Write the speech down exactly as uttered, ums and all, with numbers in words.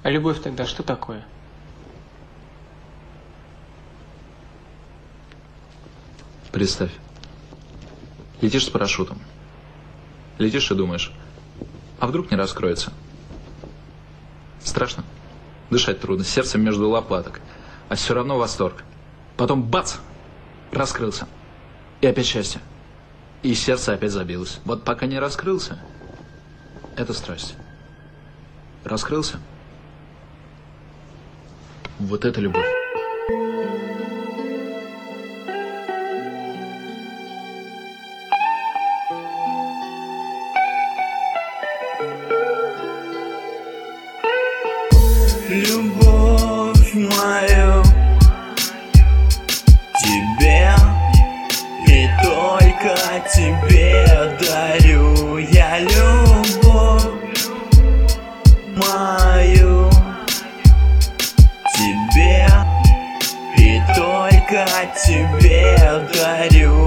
А любовь тогда что такое? Представь, летишь с парашютом. Летишь и думаешь, а вдруг не раскроется? Страшно. Дышать трудно, сердце между лопаток. А все равно восторг. Потом бац! Раскрылся. И опять счастье. И сердце опять забилось. Вот пока не раскрылся, это страсть. Раскрылся. Вот это любовь. Любовь мою тебе и только тебе дарю я любовь мою тебе и только тебе дарю.